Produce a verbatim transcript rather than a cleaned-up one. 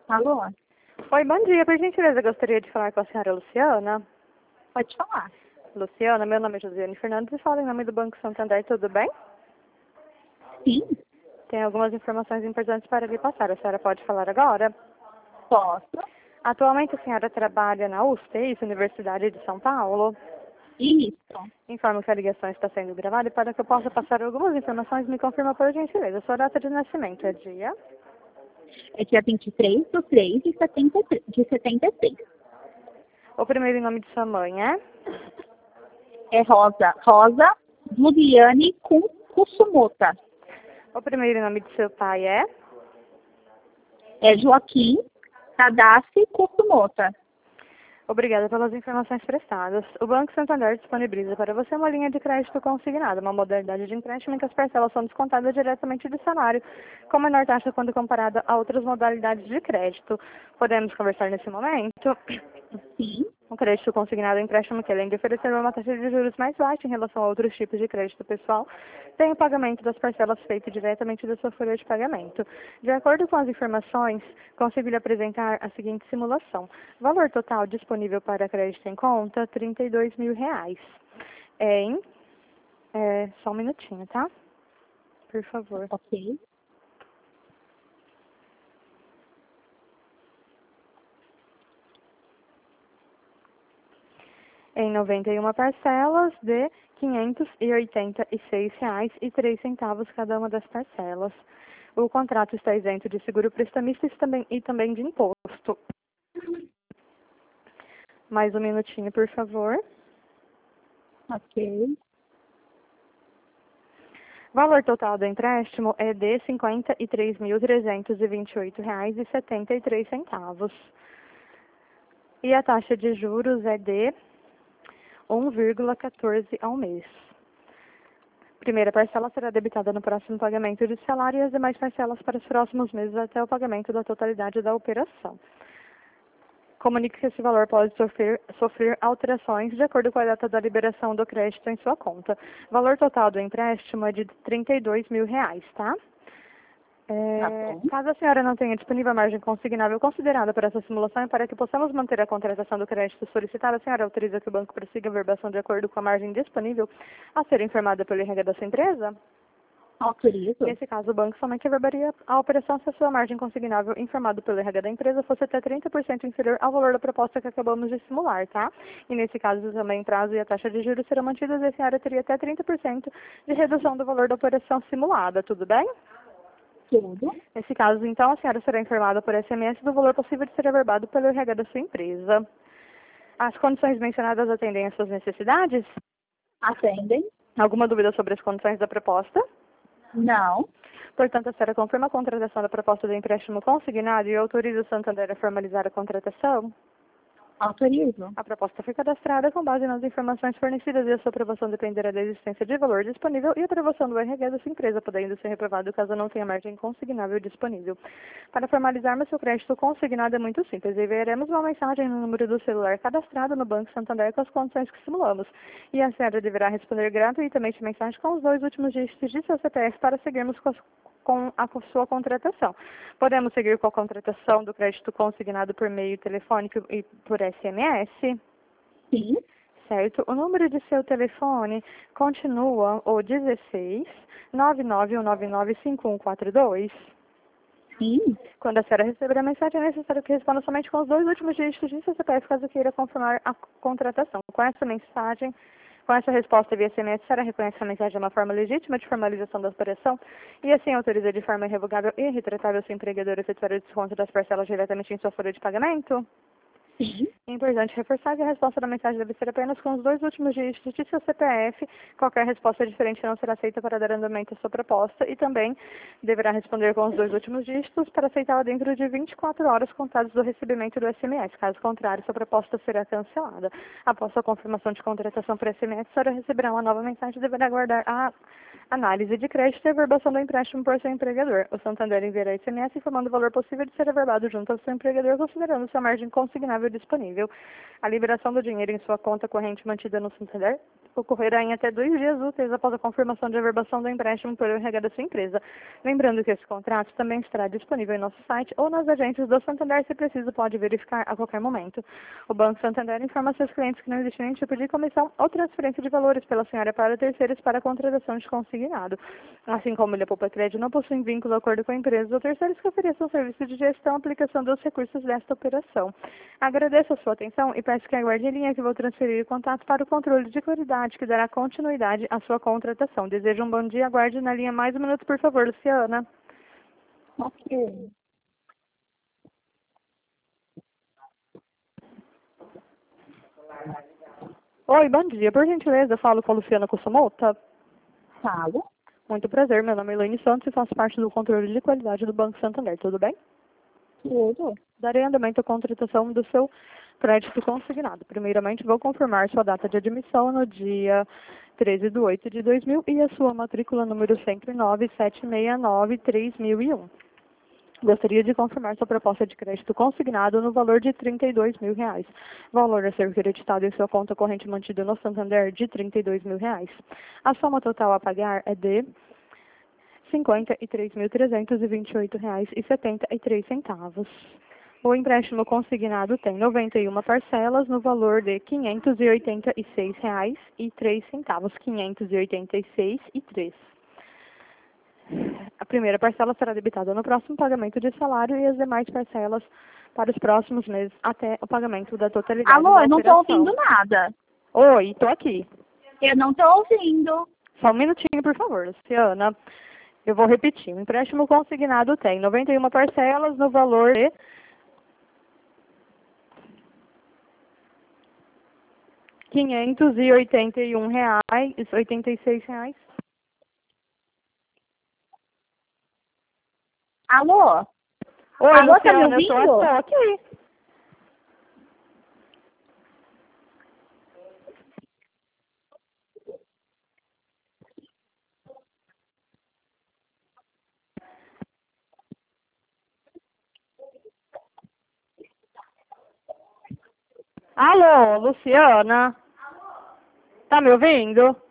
Alô? Oi, bom dia. Por gentileza, gostaria de falar com a senhora Luciana. Pode falar. Luciana, meu nome é Josiane Fernandes e falo em nome do Banco Santander, tudo bem? Sim, Tem algumas informações importantes para lhe passar. A senhora pode falar agora? posso. Atualmente a senhora trabalha na U S P, isso, Universidade de São Paulo. Isso. Informo que a ligação está sendo gravada e para que eu possa passar algumas informações, me confirma por gentileza. Sua data de nascimento é dia? É dia vinte e três de três de setenta e três. De setenta e seis. O primeiro nome de sua mãe é? É Rosa. Rosa Juliane com Kussumota. O primeiro nome de seu pai é? É Joaquim Tadashi Kussumota. Obrigada pelas informações prestadas. O Banco Santander disponibiliza para você uma linha de crédito consignada, uma modalidade de empréstimo em que as parcelas são descontadas diretamente do salário, com menor taxa quando comparada a outras modalidades de crédito. Podemos conversar nesse momento? Sim. Um crédito consignado é um empréstimo que, além de oferecer uma taxa de juros mais baixa em relação a outros tipos de crédito pessoal, tem o pagamento das parcelas feito diretamente da sua folha de pagamento. De acordo com as informações, consigo lhe apresentar a seguinte simulação. Valor total disponível para crédito em conta, trinta e dois mil reais. Em... É, só um minutinho, tá? Por favor. Ok. Em noventa e uma parcelas de quinhentos e oitenta e seis reais e três centavos cada uma das parcelas. O contrato está isento de seguro prestamista e também, e também de imposto. Mais um minutinho, por favor. Ok. Valor total do empréstimo é de cinquenta e três mil trezentos e vinte e oito reais e setenta e três centavos. E a taxa de juros é de um vírgula quatorze ao mês. Primeira parcela será debitada no próximo pagamento de salário e as demais parcelas para os próximos meses até o pagamento da totalidade da operação. Comunique que esse valor pode sofrer, sofrer alterações de acordo com a data da liberação do crédito em sua conta. Valor total do empréstimo é de trinta e dois mil reais, tá? É, Tá bom. caso a senhora não tenha disponível a margem consignável considerada para essa simulação e para que possamos manter a contratação do crédito solicitado, a senhora autoriza que o banco prossiga a verbação de acordo com a margem disponível a ser informada pelo I R H da sua empresa? Autorizo. Nesse caso, o banco somente averbaria a operação se a sua margem consignável informado pelo I R H da empresa fosse até trinta por cento inferior ao valor da proposta que acabamos de simular, tá? E nesse caso, também o prazo e a taxa de juros serão mantidas e a senhora teria até trinta por cento de redução do valor da operação simulada, tudo bem? Tudo. Nesse caso, então, a senhora será informada por S M S do valor possível de ser averbado pelo I R H da sua empresa. As condições mencionadas atendem às suas necessidades? Atendem? Alguma dúvida sobre as condições da proposta? Não. Portanto, a senhora confirma a contratação da proposta de empréstimo consignado e autoriza o Santander a formalizar a contratação? Autorizo. A proposta foi cadastrada com base nas informações fornecidas e a sua aprovação dependerá da existência de valor disponível e aprovação do R H da sua empresa, podendo ser reprovado caso não tenha margem consignável disponível. Para formalizarmos seu crédito consignado é muito simples. Enviaremos uma mensagem no número do celular cadastrado no Banco Santander com as condições que simulamos. E a senhora deverá responder gratuitamente a mensagem com os dois últimos dígitos de seu C P F para seguirmos com as com a sua contratação. Podemos seguir com a contratação do crédito consignado por meio telefônico e por S M S? Sim. Certo. O número de seu telefone continua o dezesseis, nove nove um nove nove cinco um quatro dois? Sim. Quando a senhora receber a mensagem, é necessário que responda somente com os dois últimos dígitos de seu C P F, caso queira confirmar a contratação. Com essa mensagem, com essa resposta via S M S, a senhora reconhece a mensagem de uma forma legítima de formalização da operação e assim autoriza de forma irrevogável e irretratável seu empregador a efetuar o desconto das parcelas diretamente em sua folha de pagamento? Sim. É importante reforçar que a resposta da mensagem deve ser apenas com os dois últimos dígitos de seu C P F. Qualquer resposta diferente não será aceita para dar andamento à sua proposta e também deverá responder com os dois últimos dígitos para aceitá-la dentro de vinte e quatro horas contadas do recebimento do S M S. Caso contrário, sua proposta será cancelada. Após sua confirmação de contratação por S M S, a senhora receberá uma nova mensagem e deverá aguardar a análise de crédito e averbação do empréstimo por seu empregador. O Santander enviará S M S informando o valor possível de ser averbado junto ao seu empregador, considerando sua margem consignável disponível. A liberação do dinheiro em sua conta corrente mantida no Santander ocorrerá em até dois dias úteis após a confirmação de averbação do empréstimo pelo R H da sua empresa. Lembrando que esse contrato também estará disponível em nosso site ou nas agências do Santander, se preciso, pode verificar a qualquer momento. O Banco Santander informa seus clientes que não existe nenhum tipo de comissão ou transferência de valores pela senhora para terceiros para a contratação de consignado. Assim como ele poupa crédito, não possui vínculo, acordo com a empresa ou terceiros que ofereçam serviço de gestão e aplicação dos recursos desta operação. Agradeço a sua atenção e peço que aguarde em linha que vou transferir o contato para o controle de qualidade que dará continuidade à sua contratação. Desejo um bom dia. Aguarde na linha mais um minuto, por favor, Luciana. Ok. Oi, bom dia. Por gentileza, eu falo com a Luciana Kussumota. Falo. Muito prazer. Meu nome é Elaine Santos e faço parte do controle de qualidade do Banco Santander. Tudo bem? Tudo. Darei andamento à contratação do seu crédito consignado. Primeiramente, vou confirmar sua data de admissão no dia treze de oito de dois mil e a sua matrícula número sempre nove sete seis nove três mil e um. Gostaria de confirmar sua proposta de crédito consignado no valor de trinta e dois mil reais. Valor a ser creditado em sua conta corrente mantida no Santander de trinta e dois mil reais. A soma total a pagar é de cinquenta e três mil trezentos e vinte e oito reais e setenta e três centavos. O empréstimo consignado tem noventa e uma parcelas no valor de quinhentos e oitenta e seis reais e três centavos. quinhentos e oitenta e seis reais e três centavos. A primeira parcela será debitada no próximo pagamento de salário e as demais parcelas para os próximos meses até o pagamento da totalidade Alô, da eu não estou operação. ouvindo nada. Oi, estou aqui. Eu não estou ouvindo. Só um minutinho, por favor, Luciana. Eu vou repetir. O empréstimo consignado tem noventa e uma parcelas no valor de quinhentos e oitenta e um reais e oitenta e seis reais. Alô? Oi, Alô, tá me Luciana, eu tô ouvindo? aqui. Alô, Luciana? Tá me ouvindo?